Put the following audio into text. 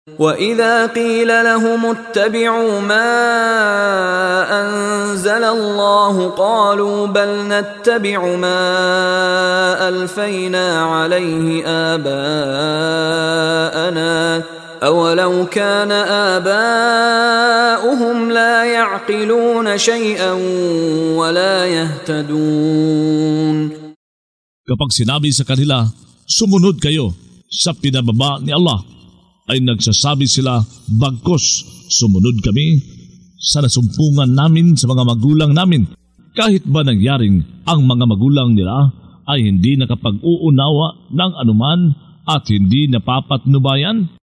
وَإِذَا قِيلَ لَهُمُ اتَّبِعُوا مَا أَنزَلَ اللَّهُ قَالُوا بَلْ نَتَّبِعُ مَا أَلْفَيْنَا عَلَيْهِ آبَاءَنَا أَوَلَوْ كَانَ آبَاؤُهُمْ لَا يَعْقِلُونَ شَيْئًا وَلَا يَهْتَدُونَ. Kapag sinabi sa kanila, sumunod kayo sa pinababa ni Allah, ay nagsasabi sila, bagkus, sumunod kami sa nasumpungan namin sa mga magulang namin. Kahit ba nangyaring ang mga magulang nila ay hindi nakapag-uunawa ng anuman at hindi napapatnubayan?